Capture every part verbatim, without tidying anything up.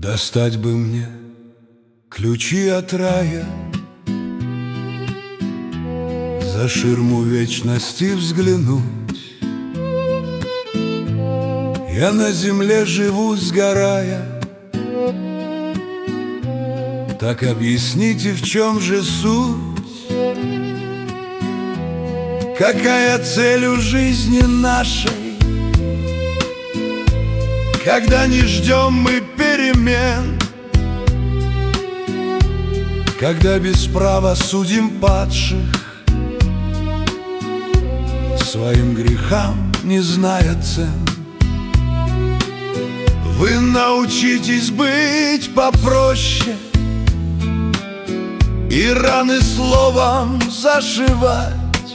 Достать бы мне ключи от рая, за ширму вечности взглянуть. Я на земле живу, сгорая. Так объясните, в чем же суть? Какая цель у жизни нашей, когда не ждем мы перемен, когда без права судим падших, своим грехам не зная цен? Вы научитесь быть попроще и раны словом зашивать.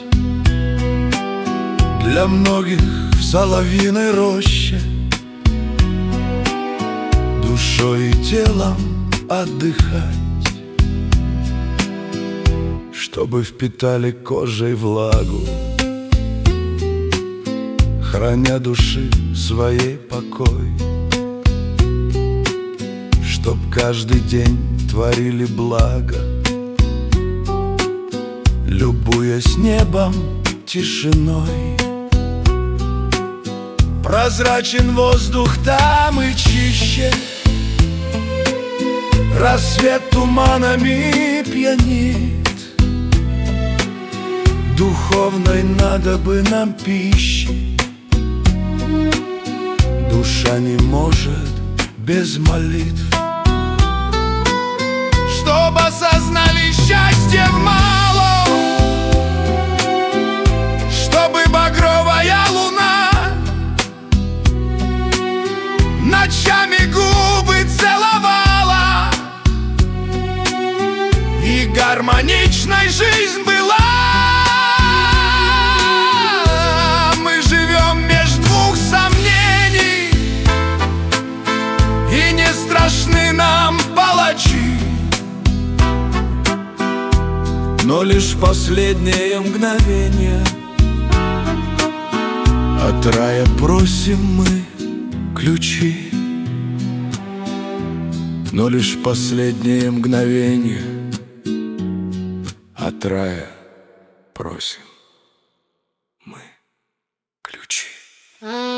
Для многих в соловьиной роще душой и телом отдыхать, чтобы впитали кожей влагу, храня души своей покой, чтоб каждый день творили благо, любуясь небом, тишиной. Прозрачен воздух там и чище, рассвет туманами пьянит. Духовной надо бы нам пищи, душа не может без молитв. Чтоб осознали счастье в малом, чтобы багровая луна ночами губы целовала и гармоничной жизнь была. Мы живем меж двух сомнений, и не страшны нам палачи, но лишь последнее мгновение от рая просим мы ключи. Но лишь последнее мгновение от рая просим мы ключи.